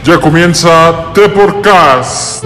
Ya comienza The Podcast.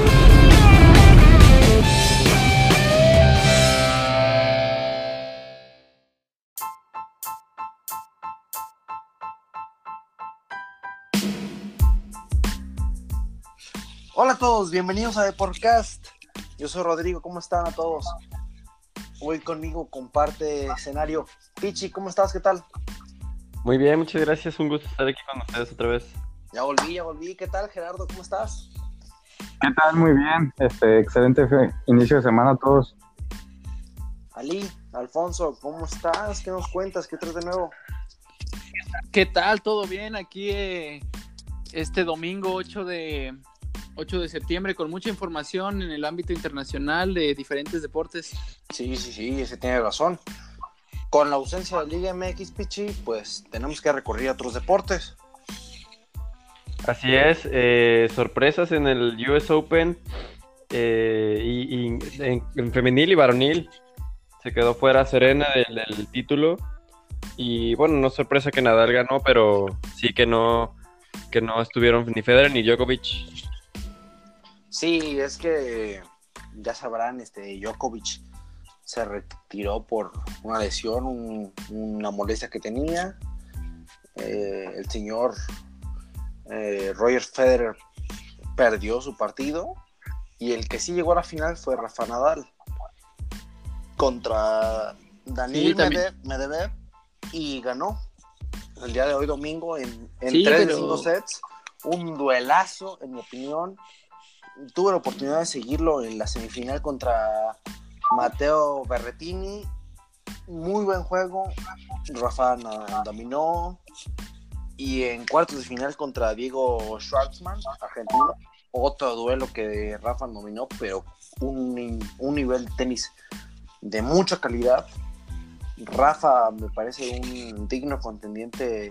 Hola a todos, bienvenidos a The Podcast. Yo soy Rodrigo, ¿cómo están a todos? Hoy conmigo comparte escenario Pichi, ¿cómo estás? ¿Qué tal? Muy bien, muchas gracias, un gusto estar aquí con ustedes otra vez. Ya volví. ¿Qué tal, Gerardo? ¿Cómo estás? ¿Qué tal? Muy bien. Excelente inicio de semana a todos. Ali, Alfonso, ¿cómo estás? ¿Qué nos cuentas? ¿Qué traes de nuevo? ¿Qué tal? ¿Todo bien? Aquí este domingo 8 de septiembre con mucha información en el ámbito internacional de diferentes deportes. Sí, ese tiene razón. Con la ausencia de Liga MX, Pichi, pues tenemos que recurrir a otros deportes. Así es, sorpresas en el US Open y en femenil y varonil. Se quedó fuera Serena del título y bueno, no es sorpresa que Nadal ganó, pero sí que no estuvieron ni Federer ni Djokovic. Sí, es que ya sabrán, Djokovic se retiró por una lesión, una molestia que tenía. El señor Roger Federer perdió su partido y el que sí llegó a la final fue Rafa Nadal contra Daniil Medvedev y ganó el día de hoy domingo en 3 de 5 sets. Un duelazo, en mi opinión. Tuve la oportunidad de seguirlo en la semifinal contra Matteo Berrettini. Muy buen juego. Rafa dominó. Y en cuartos de final contra Diego Schwartzman, argentino. Otro duelo que Rafa dominó, pero un nivel de tenis de mucha calidad. Rafa me parece un digno contendiente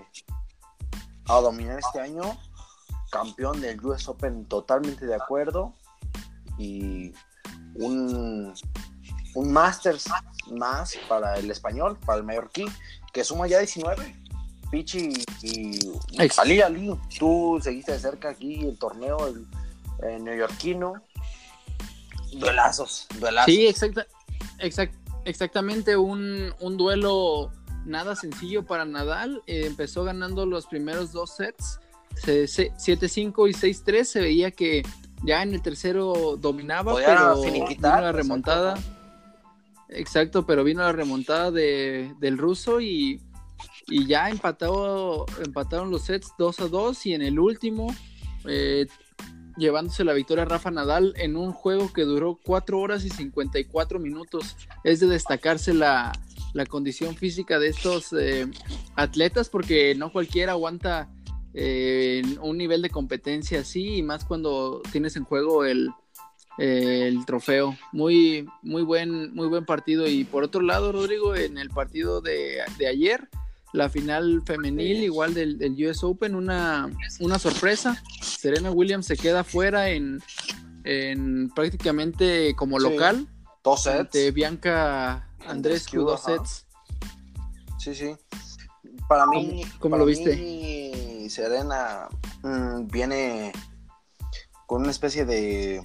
a dominar este año. Campeón del US Open, totalmente de acuerdo. Y un Masters más para el español, para el mallorquí, que suma ya 19. Pichi y Ali, tú seguiste de cerca aquí el torneo el neoyorquino. Duelazos. Sí, exactamente un duelo nada sencillo para Nadal. Empezó ganando los primeros 2 sets, 7-5 y 6-3. Se veía que ya en el tercero dominaba, pero vino la remontada. Exacto, pero vino la remontada del ruso y ya empataron los sets 2-2 y en el último llevándose la victoria Rafa Nadal en un juego que duró 4 horas y 54 minutos. Es de destacarse la condición física de estos atletas, porque no cualquiera aguanta un nivel de competencia así, y más cuando tienes en juego el trofeo. Muy buen partido. Y por otro lado, Rodrigo, en el partido de ayer, la final femenil, igual del US Open, una sorpresa. Serena Williams se queda fuera en prácticamente como local. 2 sets. Ante Bianca Andreescu, 2 sets. Sí. Para mí, ¿Cómo lo viste? Mí, Serena viene con una especie de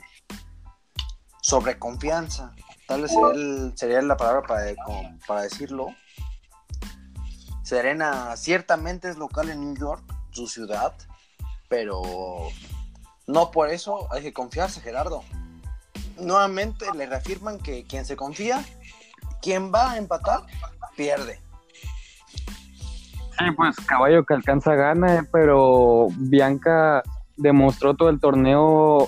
sobreconfianza. Tal vez sería la palabra para decirlo. Serena ciertamente es local en New York, su ciudad, pero no por eso hay que confiarse, Gerardo. Nuevamente le reafirman que quien se confía, quien va a empatar, pierde. Sí, pues caballo que alcanza gana, pero Bianca demostró todo el torneo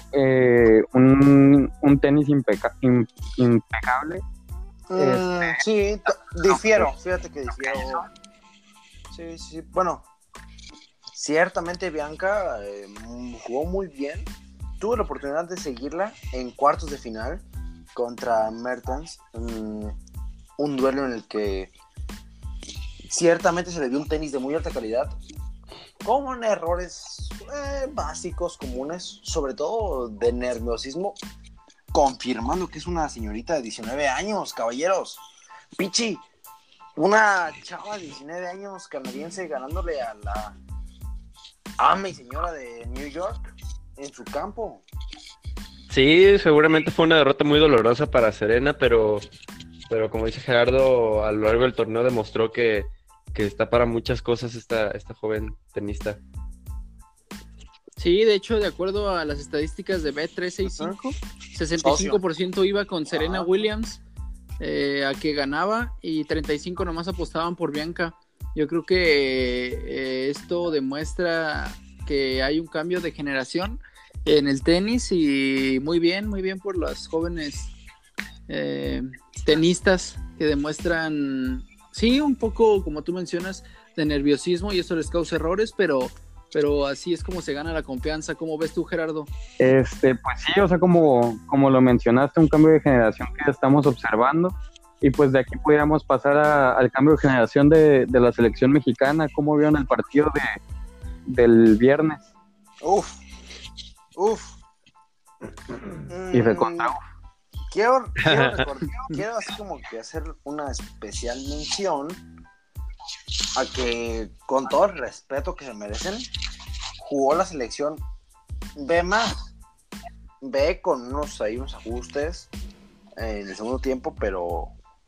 un tenis impecable. Sí, difiero, fíjate que difiero. Sí, bueno, ciertamente Bianca jugó muy bien. Tuve la oportunidad de seguirla en cuartos de final contra Mertens, un duelo en el que ciertamente se le dio un tenis de muy alta calidad, con errores básicos, comunes, sobre todo de nerviosismo, confirmando que es una señorita de 19 años, caballeros. Pichi, una chava de 19 años canadiense ganándole a mi señora de New York en su campo. Sí, seguramente fue una derrota muy dolorosa para Serena, pero como dice Gerardo, a lo largo del torneo demostró que está para muchas cosas esta joven tenista. Sí, de hecho, de acuerdo a las estadísticas de Bet365, 65% iba con Serena Williams a que ganaba y 35% nomás apostaban por Bianca. Yo creo que esto demuestra que hay un cambio de generación en el tenis y muy bien por las jóvenes tenistas que demuestran, sí, un poco, como tú mencionas, de nerviosismo y eso les causa errores, pero así es como se gana la confianza. ¿Cómo ves tú, Gerardo? Pues sí, o sea, como lo mencionaste, un cambio de generación que estamos observando, y pues de aquí pudiéramos pasar al cambio de generación de la selección mexicana. ¿Cómo vieron el partido del viernes? Uf. Y recontra. Quiero así como que hacer una especial mención a que, con todo el respeto que se merecen, jugó la selección B+, con unos ajustes en el segundo tiempo, pero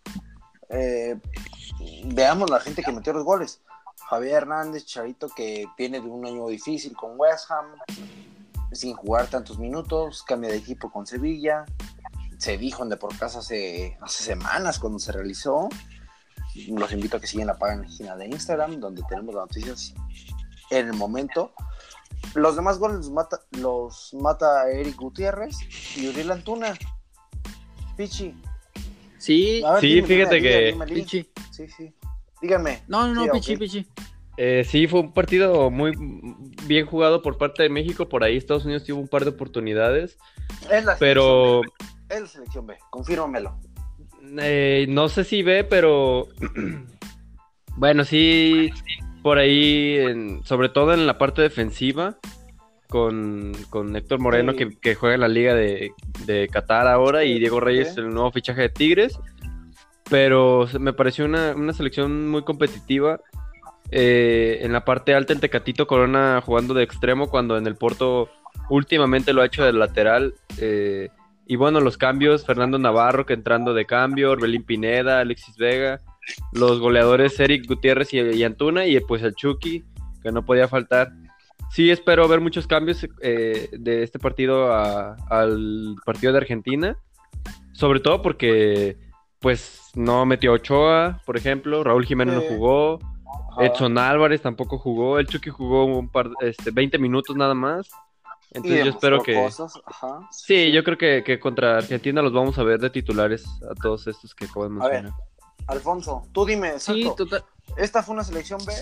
veamos la gente que metió los goles. Javier Hernández, Chicharito, que viene de un año difícil con West Ham, sin jugar tantos minutos, cambia de equipo con Sevilla. Se dijo en Deportes hace semanas cuando se realizó. Los invito a que sigan la página de Instagram, donde tenemos las noticias en el momento. Los demás goles los mata Eric Gutiérrez y Uriel Antuna. Pichi. Sí, ver, sí, fíjate que... Pichi. Sí. Díganme. No, sí, Pichi. Sí, fue un partido muy bien jugado por parte de México. Por ahí Estados Unidos tuvo un par de oportunidades. Es la selección B, confírmamelo. No sé si B, pero bueno, sí, por ahí, sobre todo en la parte defensiva, con Héctor Moreno, sí, que juega en la Liga de Qatar ahora, sí, y Diego Reyes, sí, el nuevo fichaje de Tigres. Pero me pareció una selección muy competitiva. En la parte alta, el Tecatito Corona jugando de extremo, cuando en el Porto últimamente lo ha hecho de lateral. Y bueno, los cambios, Fernando Navarro que entrando de cambio, Orbelín Pineda, Alexis Vega, los goleadores Eric Gutiérrez y Antuna, y pues el Chucky, que no podía faltar. Sí, espero ver muchos cambios de este partido al partido de Argentina, sobre todo porque pues no metió Ochoa, por ejemplo, Raúl Jiménez no jugó, Edson Álvarez tampoco jugó, el Chucky jugó 20 minutos nada más. Entonces yo espero que... Sí, yo creo que contra Argentina los vamos a ver de titulares a todos estos que acabo de mencionar. A ver, Alfonso, tú dime, exacto. Sí, total. ¿Esta fue una selección B?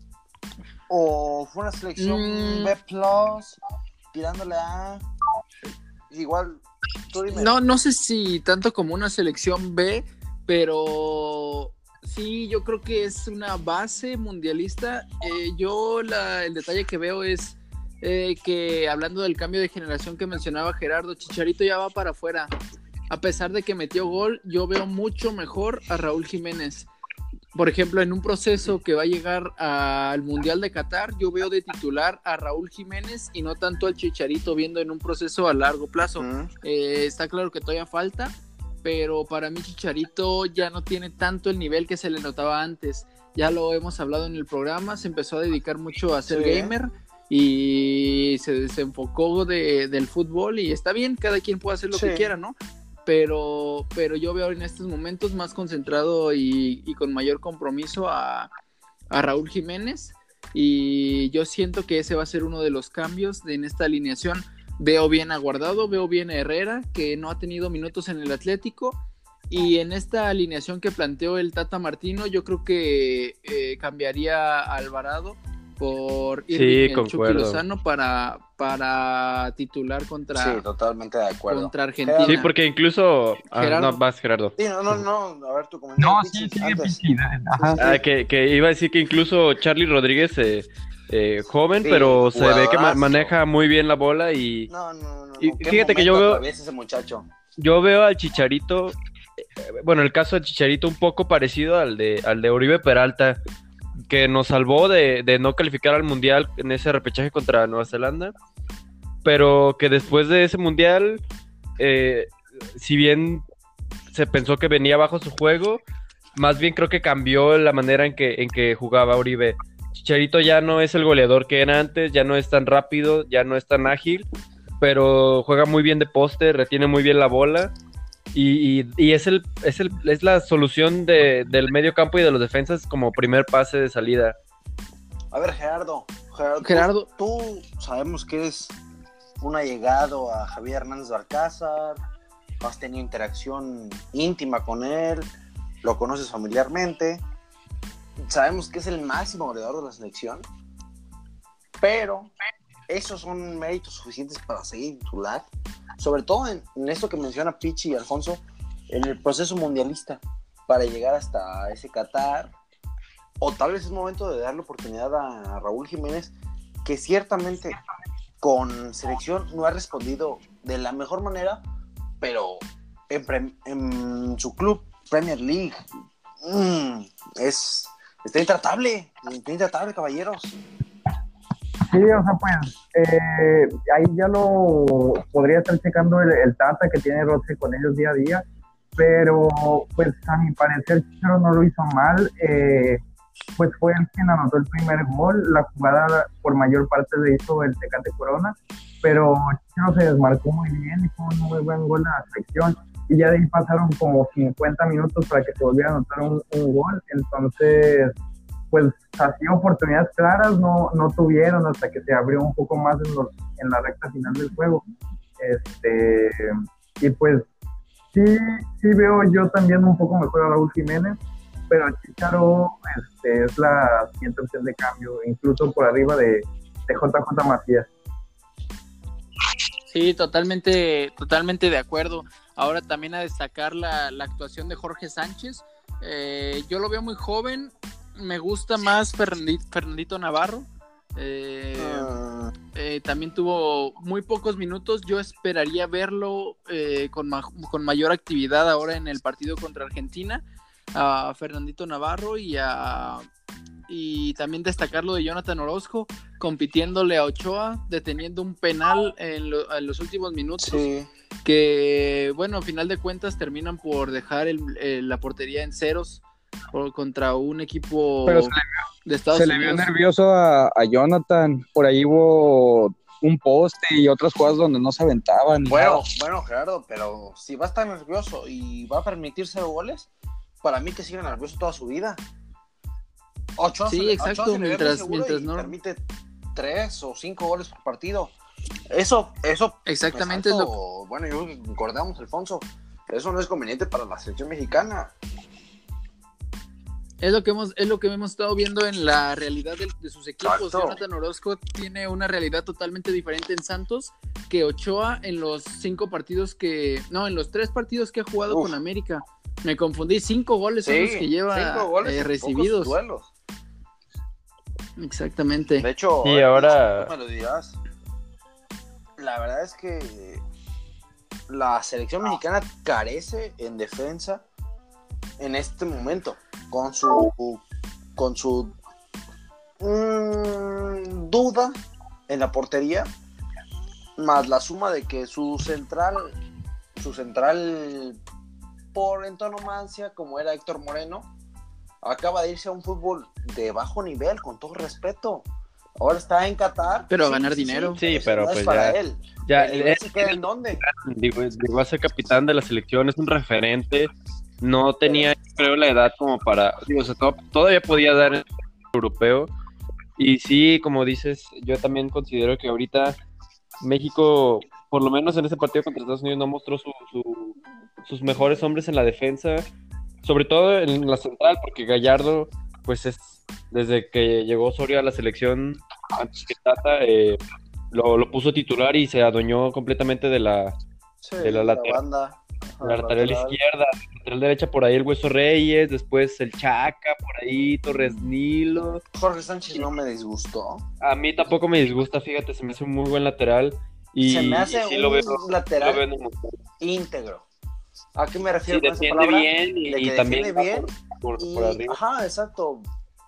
¿O fue una selección B+, tirándole a... Igual, tú dime. No sé si tanto como una selección B, pero... Sí, yo creo que es una base mundialista. El detalle que veo es... que hablando del cambio de generación que mencionaba Gerardo, Chicharito ya va para afuera. A pesar de que metió gol, yo veo mucho mejor a Raúl Jiménez. Por ejemplo, en un proceso que va a llegar al Mundial de Qatar, yo veo de titular a Raúl Jiménez y no tanto al Chicharito, viendo en un proceso a largo plazo. Está claro que todavía falta, pero para mí Chicharito ya no tiene tanto el nivel que se le notaba antes. Ya lo hemos hablado en el programa, se empezó a dedicar mucho a ser gamer y se desenfocó del fútbol, y está bien, cada quien puede hacer lo que quiera, ¿no? Pero yo veo en estos momentos más concentrado y con mayor compromiso a Raúl Jiménez, y yo siento que ese va a ser uno de los cambios en esta alineación. Veo bien a Guardado, veo bien a Herrera, que no ha tenido minutos en el Atlético, y en esta alineación que planteó el Tata Martino, yo creo que cambiaría a Alvarado por Irving el Chucky Lozano para titular contra totalmente de acuerdo. Contra Argentina. Sí, porque incluso no, vas, Gerardo. Sí, no, a ver tu comentario. No, sí, que iba a decir que incluso Charly Rodríguez joven, pero se ve que maneja muy bien la bola y y fíjate que yo veo al Chicharito, bueno, el caso del Chicharito un poco parecido al de Oribe Peralta. que nos salvó de no calificar al Mundial en ese repechaje contra Nueva Zelanda, pero que después de ese Mundial, si bien se pensó que venía bajo su juego, más bien creo que cambió la manera en que jugaba Uribe. Chicharito ya no es el goleador que era antes, ya no es tan rápido, ya no es tan ágil, pero juega muy bien de poste, retiene muy bien la bola y es la solución del medio campo y de los defensas como primer pase de salida. A ver, Gerardo. Tú sabemos que eres un allegado a Javier Hernández de Alcázar, has tenido interacción íntima con él, lo conoces familiarmente, sabemos que es el máximo goleador de la selección, pero esos son méritos suficientes para seguir titular, sobre todo en esto que menciona Pichi y Alfonso, en el proceso mundialista, para llegar hasta ese Qatar, o tal vez es momento de darle oportunidad a Raúl Jiménez, que ciertamente con selección no ha respondido de la mejor manera, pero en su club Premier League está intratable, caballeros. Sí, o sea, pues ahí ya lo podría estar checando el Tata que tiene roce con ellos día a día, pero pues a mi parecer Chicharo no lo hizo mal, pues fue el quien anotó el primer gol, la jugada por mayor parte le hizo el Tecate Corona, pero Chicharo se desmarcó muy bien y fue un muy buen gol de la selección, y ya de ahí pasaron como 50 minutos para que se volviera a anotar un gol, entonces pues así oportunidades claras no tuvieron hasta que se abrió un poco más en la recta final del juego. Y pues sí veo yo también un poco mejor a Raúl Jiménez, pero Chicharo es la siguiente opción de cambio, incluso por arriba de JJ Macías. Sí, totalmente de acuerdo. Ahora también a destacar la actuación de Jorge Sánchez. Yo lo veo muy joven. Me gusta más Fernandito Navarro. También tuvo muy pocos minutos. Yo esperaría verlo con mayor actividad ahora en el partido contra Argentina. A Fernandito Navarro y también destacar lo de Jonathan Orozco compitiéndole a Ochoa, deteniendo un penal en los últimos minutos. Sí. Que, bueno, a final de cuentas terminan por dejar la portería en ceros contra un equipo de Estados Unidos. Se le vio nervioso a Jonathan, por ahí hubo un poste y otras jugadas donde no se aventaban. Bueno, Gerardo, pero si va a estar nervioso y va a permitir 0 goles, para mí que siga nervioso toda su vida. Ochoa, sí, exacto, mientras no permite 3 o 5 goles por partido. Eso exactamente es bueno, yo concordamos, Alfonso, eso no es conveniente para la selección mexicana. Es lo que hemos estado viendo en la realidad de sus equipos. Exacto. Jonathan Orozco tiene una realidad totalmente diferente en Santos que Ochoa en los 3 partidos que ha jugado con América. Me confundí, 5 goles son los que lleva recibidos. Duelos. Exactamente. De hecho, y ahora me lo dirás. La verdad es que la selección mexicana carece en defensa en este momento con su duda en la portería, más la suma de que su central por antonomasia, como era Héctor Moreno, acaba de irse a un fútbol de bajo nivel, con todo respeto. Ahora está en Qatar. Pero a ganar dinero. Sí, pero no pues es para ya. él. Ya ¿Se queda en dónde? Llegó a ser capitán de la selección, es un referente. No tenía, creo, la edad como para. Todavía podía dar el europeo. Y sí, como dices, yo también considero que ahorita México, por lo menos en este partido contra Estados Unidos, no mostró sus mejores hombres en la defensa. Sobre todo en la central, porque Gallardo, pues es desde que llegó Osorio a la selección, antes que Tata, lo puso titular y se adueñó completamente de la lateral. La lateral izquierda, la lateral derecha por ahí el Hueso Reyes, después el Chaca, por ahí Torres Nilo. Jorge Sánchez no me disgustó. A mí tampoco me disgusta, fíjate, se me hace un muy buen lateral. Y se me hace sí un lateral íntegro. ¿A qué me refiero sí, con esa palabra? Bien y también bien por arriba. Ajá, exacto.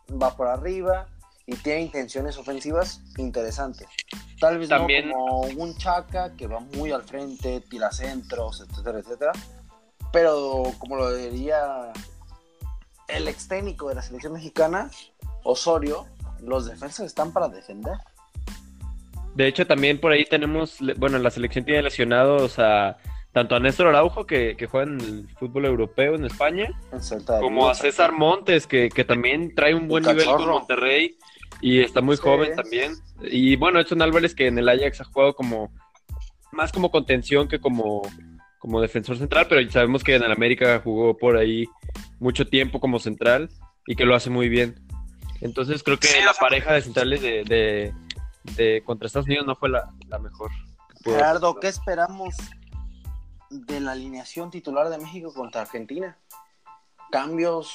va por arriba y tiene intenciones ofensivas interesantes. Tal vez También... no como un Chaca que va muy al frente, tira centros, etcétera, etcétera. Pero como lo diría el ex técnico de la selección mexicana, Osorio, los defensas están para defender. De hecho, también por ahí tenemos, bueno, la selección tiene lesionados tanto a Néstor Araujo, que juega en el fútbol europeo en España, como a César Montes, que también trae un buen nivel con Monterrey y está muy joven también. Y bueno, Edson Álvarez, que en el Ajax ha jugado más como contención que como defensor central, pero sabemos que en el América jugó por ahí mucho tiempo como central y que lo hace muy bien. Entonces creo que la pareja de centrales de contra Estados Unidos no fue la mejor. Gerardo, ¿qué esperamos de la alineación titular de México contra Argentina? ¿Cambios?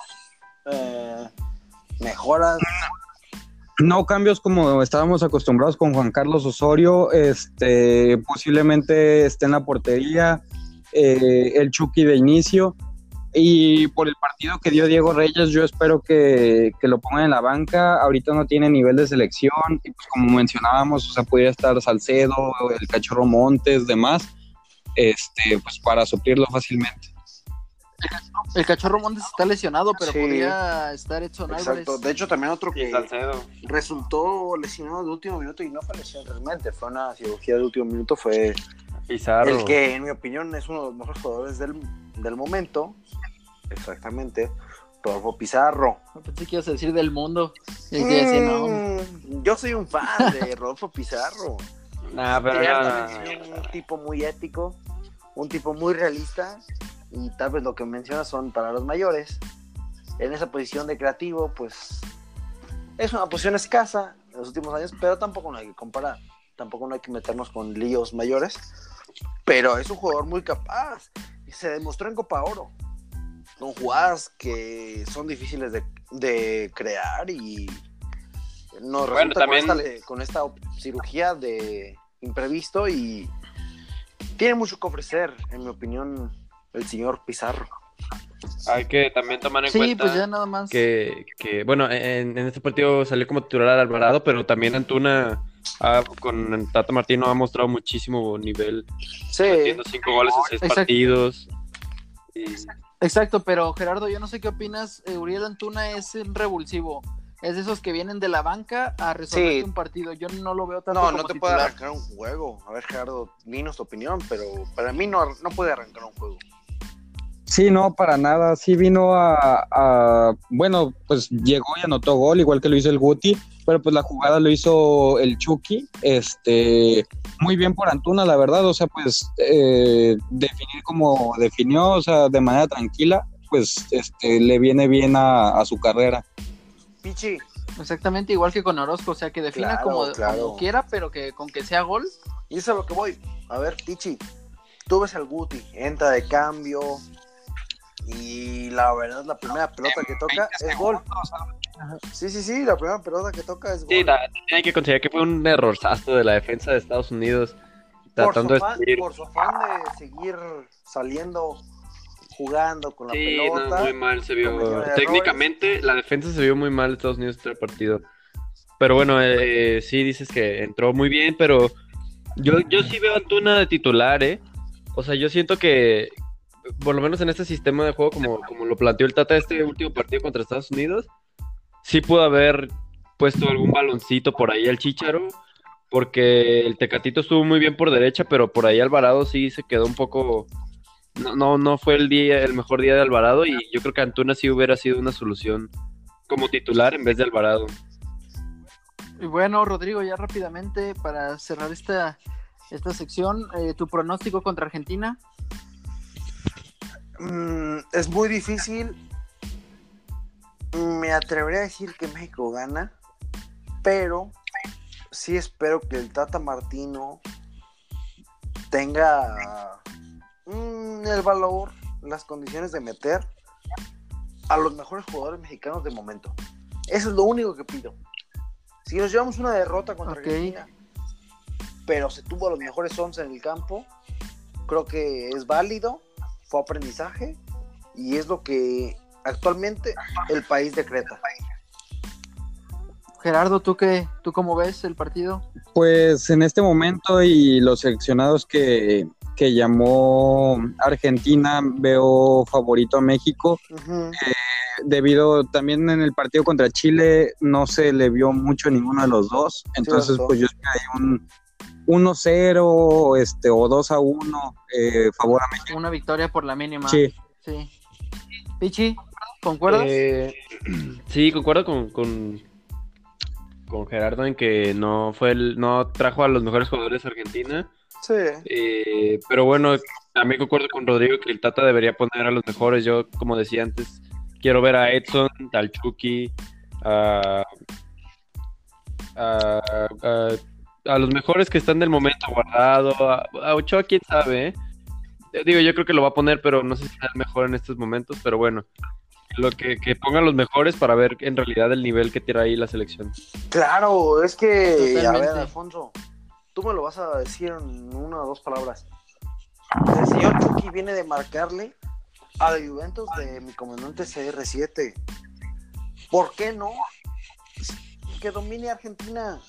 ¿Mejoras? No cambios como estábamos acostumbrados con Juan Carlos Osorio, posiblemente esté en la portería, el Chucky de inicio, y por el partido que dio Diego Reyes yo espero que lo pongan en la banca. Ahorita no tiene nivel de selección, y pues como mencionábamos, o sea, podría estar Salcedo, el Cachorro Montes, demás, pues para suplirlo fácilmente. El Cachorro Montes está lesionado, pero podría estar Edson Álvarez. Exacto. De hecho, también otro que Salcedo resultó lesionado de último minuto, y no fue lesión realmente, fue una cirugía de último minuto, fue Pizarro. El que, en mi opinión, es uno de los mejores jugadores del momento. Exactamente. Rodolfo Pizarro. Pensé que ibas a decir del mundo. Y decía, no. Yo soy un fan de Rodolfo Pizarro. Pero un tipo muy ético, un tipo muy realista, y tal vez lo que mencionas son palabras mayores. En esa posición de creativo, pues es una posición escasa en los últimos años, pero tampoco no hay que comparar, tampoco no hay que meternos con líos mayores, pero es un jugador muy capaz y se demostró en Copa Oro con jugadas que son difíciles de crear, y nos resulta con esta cirugía de imprevisto, y tiene mucho que ofrecer, en mi opinión, el señor Pizarro. Hay que también tomar en cuenta pues ya nada más. que bueno, en este partido salió como titular Alvarado, pero también Antuna con Tata Martino ha mostrado muchísimo nivel, metiendo 5 goles en 6 partidos. Exacto, pero Gerardo, yo no sé qué opinas. Uriel Antuna es un revulsivo, es de esos que vienen de la banca a resolver un partido. Yo no lo veo tanto como no te titular. puede arrancar un juego. A ver, Gerardo, dinos tu opinión, pero para mí no puede arrancar un juego. Sí, no, para nada. Sí vino bueno, pues llegó y anotó gol, igual que lo hizo el Guti, pero pues la jugada lo hizo el Chucky, muy bien por Antuna, la verdad. O sea, pues definir como definió, o sea, de manera tranquila, pues le viene bien a su carrera. Pichi. Exactamente, igual que con Orozco, o sea, que defina como quiera, pero que con que sea gol. Y eso es a lo que voy. A ver, Pichi, tú ves al Guti, entra de cambio, y la verdad, la primera pelota que toca es gol. Sí, la primera pelota que toca es gol. Sí, hay que considerar que fue un errorzazo de la defensa de Estados Unidos, por su afán de seguir saliendo, jugando con la pelota. No, muy mal se vio. Técnicamente, la defensa se vio muy mal de Estados Unidos este partido. Pero bueno, sí dices que entró muy bien, pero yo sí veo a Antuna de titular, O sea, yo siento que por lo menos en este sistema de juego, como lo planteó el Tata este último partido contra Estados Unidos, sí pudo haber puesto algún baloncito por ahí al Chícharo, porque el Tecatito estuvo muy bien por derecha, pero por ahí Alvarado sí se quedó un poco... No fue el mejor día de Alvarado, y yo creo que Antuna sí hubiera sido una solución como titular en vez de Alvarado. Y bueno, Rodrigo, ya rápidamente para cerrar esta sección, tu pronóstico contra Argentina. Es muy difícil. Me atrevería a decir que México gana, pero sí espero que el Tata Martino tenga el valor, las condiciones de meter a los mejores jugadores mexicanos de momento. Eso es lo único que pido. Si nos llevamos una derrota contra Argentina, pero se tuvo a los mejores 11 en el campo, creo que es válido, fue aprendizaje, y es lo que actualmente el país decreta. Gerardo, ¿tú cómo ves el partido? Pues en este momento y los seleccionados que llamó Argentina, veo favorito a México. Ujú. Debido también en el partido contra Chile no se le vio mucho a ninguno de los dos. Entonces, Cierto. pues yo esperaría un 1-0 o 2-1 favor a México. Una victoria por la mínima. Sí. Sí. Pichi, ¿concuerdas? Sí, concuerdo con Gerardo en que no trajo a los mejores jugadores de Argentina. Sí. Pero bueno, también concuerdo con Rodrigo que el Tata debería poner a los mejores. Yo, como decía antes, quiero ver a Edson, al Chucky, a los mejores que están del momento, Guardado, a Ochoa, quién sabe, ¿eh? Digo, yo creo que lo va a poner, pero no sé si será el mejor en estos momentos, pero bueno, que pongan los mejores para ver en realidad el nivel que tiene ahí la selección. Claro, es que, Totalmente. a ver, Alfonso, tú me lo vas a decir en una o dos palabras. El señor Chucky viene de marcarle a la Juventus de mi comandante CR7. ¿Por qué no? Que domine Argentina.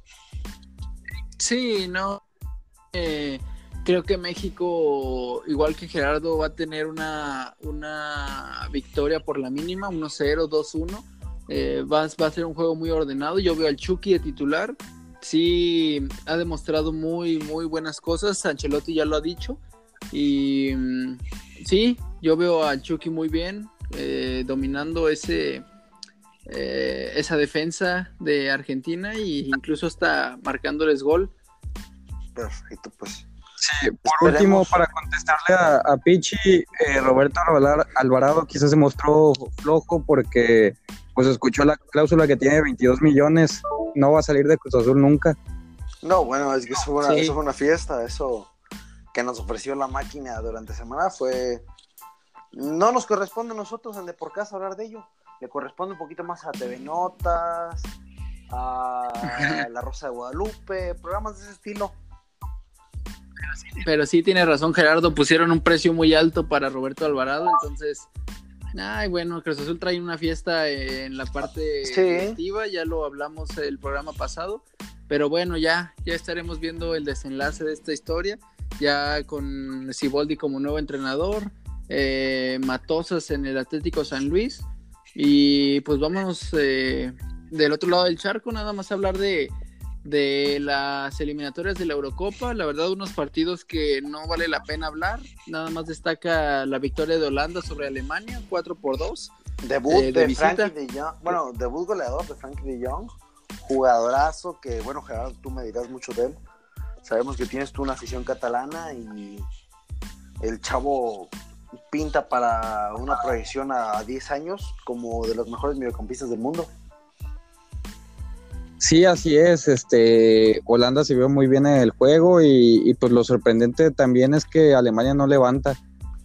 Sí, no. Creo que México, igual que Gerardo, va a tener una victoria por la mínima, 1-0, 2-1. Va a ser un juego muy ordenado. Yo veo al Chucky de titular. Sí, ha demostrado muy, muy buenas cosas. Ancelotti ya lo ha dicho. Y sí, yo veo al Chucky muy bien, dominando esa defensa de Argentina e incluso hasta marcándoles gol. Perfecto, pues. Sí, por último, para contestarle a Pichi, Roberto Alvarado quizás se mostró flojo porque pues escuchó la cláusula que tiene de 22 millones, no va a salir de Cruz Azul nunca. No, bueno, es que eso fue Sí. una fiesta, eso que nos ofreció la máquina durante semana fue... No nos corresponde a nosotros en Deporcast hablar de ello, le corresponde un poquito más a TV Notas, a La Rosa de Guadalupe, programas de ese estilo. Pero sí tiene razón Gerardo, pusieron un precio muy alto para Roberto Alvarado, entonces, bueno, Cruz Azul trae una fiesta en la parte Sí. directiva, ya lo hablamos el programa pasado, pero bueno, ya estaremos viendo el desenlace de esta historia, ya con Siboldi como nuevo entrenador, Matosas en el Atlético San Luis, y pues vámonos del otro lado del charco, nada más hablar de las eliminatorias de la Eurocopa. La verdad, unos partidos que no vale la pena hablar. Nada más destaca la victoria de Holanda sobre Alemania, 4-2. Debut de de visita. Frankie de Jong, bueno, debut goleador de Frankie de Jong, jugadorazo que, bueno, Gerardo, tú me dirás mucho de él. Sabemos que tienes tú una afición catalana y el chavo pinta para una proyección a 10 años como de los mejores mediocampistas del mundo. Sí, así es. Holanda se vio muy bien en el juego y pues lo sorprendente también es que Alemania no levanta.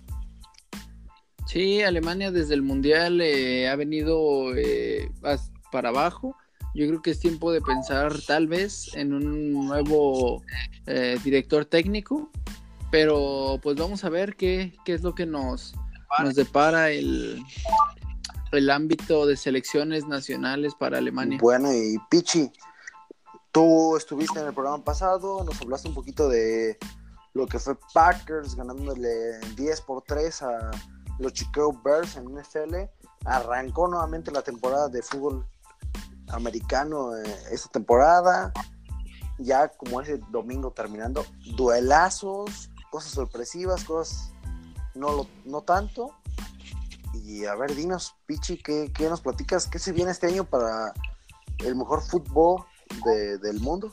Sí, Alemania desde el Mundial ha venido para abajo. Yo creo que es tiempo de pensar tal vez en un nuevo director técnico, pero pues vamos a ver qué es lo que nos depara el ámbito de selecciones nacionales para Alemania. Bueno, y Pichi, tú estuviste en el programa pasado, nos hablaste un poquito de lo que fue Packers ganándole 10-3 a los Chicago Bears en NFL. Arrancó nuevamente la temporada de fútbol americano esta temporada, ya como ese domingo terminando, duelazos, cosas sorpresivas, cosas no tanto. Y a ver, dinos, Pichi, ¿qué nos platicas? ¿Qué se viene este año para el mejor fútbol del mundo?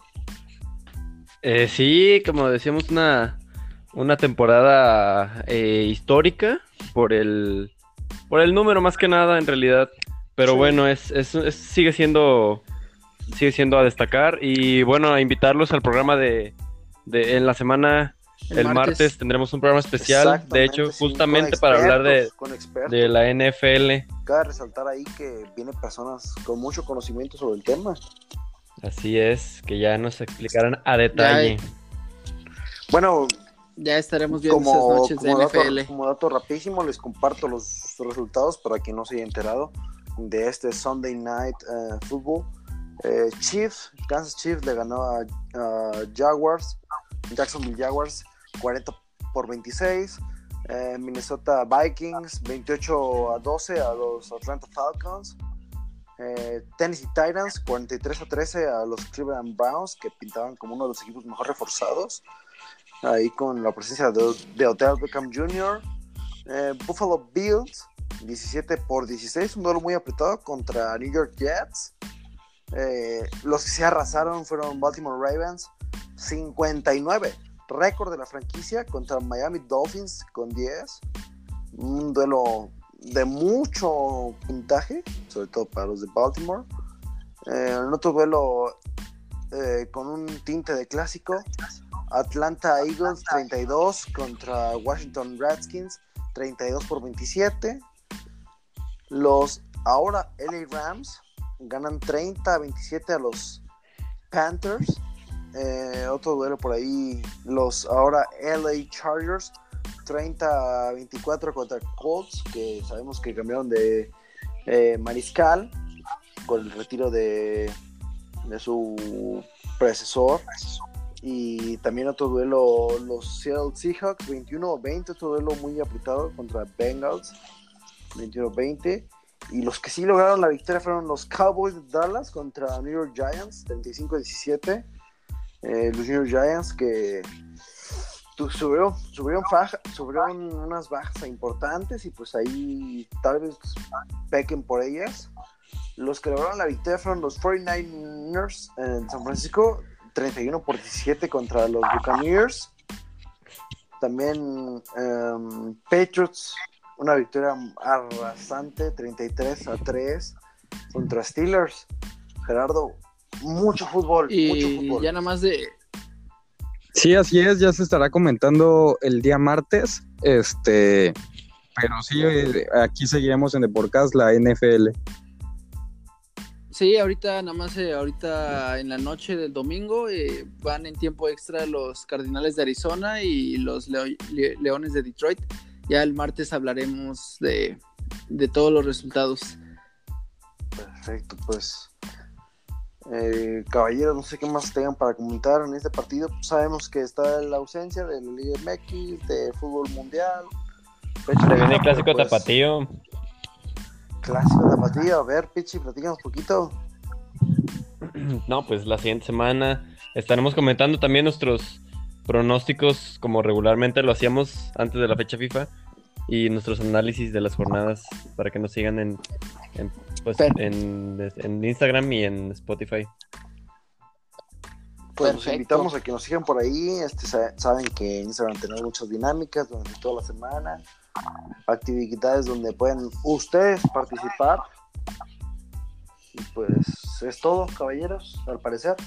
Sí, como decíamos, una temporada histórica por el número más que nada en realidad, pero Sí. bueno, sigue siendo a destacar y bueno, a invitarlos al programa de en la semana. El martes tendremos un programa especial, de hecho, Sí, justamente con para hablar con expertos. de la NFL. Cabe resaltar ahí que vienen personas con mucho conocimiento sobre el tema. Así es, que ya nos explicarán a detalle. Bueno, Ya estaremos viendo esas noches de NFL. como dato rapidísimo, les comparto los resultados para quien no se haya enterado de este Sunday Night Football. Kansas Chiefs le ganó a Jacksonville Jaguars 40-26. Minnesota Vikings 28-12 a los Atlanta Falcons. Tennessee Titans 43-13 a los Cleveland Browns, que pintaban como uno de los equipos mejor reforzados, ahí con la presencia de Odell Beckham Jr. Buffalo Bills 17-16, un duelo muy apretado contra New York Jets. Los que se arrasaron fueron Baltimore Ravens 59, récord de la franquicia, contra Miami Dolphins con 10. Un duelo de mucho puntaje, sobre todo para los de Baltimore. En otro duelo con un tinte de clásico, Atlanta Eagles 32 contra Washington Redskins 32-27. Los ahora LA Rams ganan 30-27 a los Panthers. Otro duelo por ahí, los ahora LA Chargers 30-24 contra Colts, que sabemos que cambiaron de mariscal con el retiro de su predecesor. Y también otro duelo, los Seattle Seahawks 21-20, otro duelo muy apretado contra Bengals 21-20. Y los que sí lograron la victoria fueron los Cowboys de Dallas contra New York Giants 35-17. Los New York Giants que sufrieron unas bajas importantes y pues ahí tal vez pequen por ellas. Los que lograron la victoria fueron los 49ers en San Francisco 31-17 contra los Buccaneers. También Patriots, una victoria arrasante 33-3 contra Steelers. Gerardo, mucho fútbol. Ya nada más de... Sí, así es, ya se estará comentando el día martes, pero sí, aquí seguiremos en The Podcast, la NFL. Sí, ahorita en la noche del domingo van en tiempo extra los Cardenales de Arizona y los Leones de Detroit. Ya el martes hablaremos de todos los resultados. Perfecto, pues caballeros, no sé qué más tengan para comentar en este partido. Pues sabemos que está la ausencia de la Liga MX, de fútbol mundial. Se viene el clásico pues, tapatío. Clásico tapatío, a ver, Pichi, platícanos un poquito. No, pues la siguiente semana estaremos comentando también nuestros pronósticos, como regularmente lo hacíamos antes de la fecha FIFA, y nuestros análisis de las jornadas para que nos sigan en Instagram y en Spotify. Pues los invitamos a que nos sigan por ahí. Saben que en Instagram tenemos muchas dinámicas durante toda la semana, actividades donde pueden ustedes participar. Y pues es todo, caballeros, al parecer.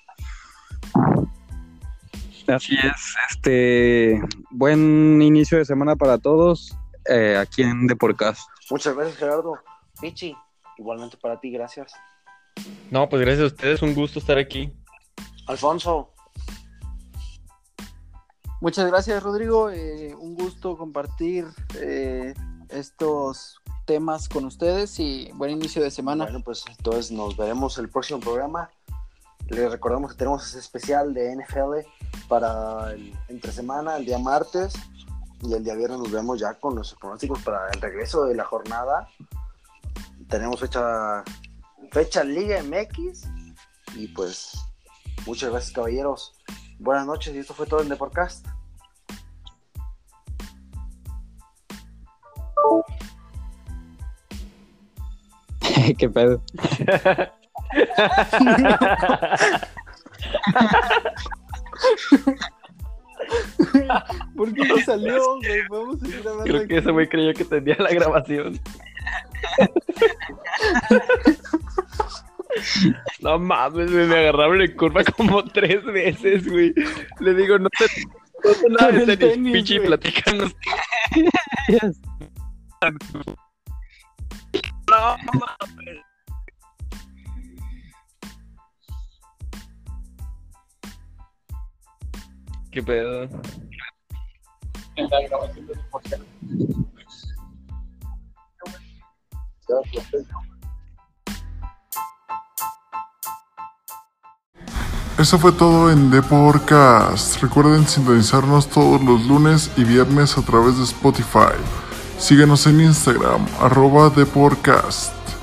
Así es, buen inicio de semana para todos aquí en The Podcast. Muchas gracias, Gerardo. Pichi, igualmente para ti, gracias. No, pues gracias a ustedes, un gusto estar aquí. Alfonso. Muchas gracias, Rodrigo, un gusto compartir estos temas con ustedes y buen inicio de semana. Bueno, pues entonces nos veremos el próximo programa. Les recordamos que tenemos ese especial de NFL para entre semana, el día martes, y el día viernes nos vemos ya con los pronósticos para el regreso de la jornada. Tenemos fecha Liga MX y pues muchas gracias, caballeros. Buenas noches y esto fue todo en The Podcast. ¿Qué pedo? ¿Por qué no salió, güey? Vamos a seguir hablando. Creo que ese güey creyó que tenía la grabación. No mames, güey, me agarraron en curva como 3 veces, güey. Le digo, no sé nada de tenis, Pichi, platícanos. No mames. ¿Qué pedo? En la grabación de podcast. Eso fue todo en Deporcast. Recuerden sintonizarnos todos los lunes y viernes a través de Spotify. Síguenos en Instagram, @Deporcast.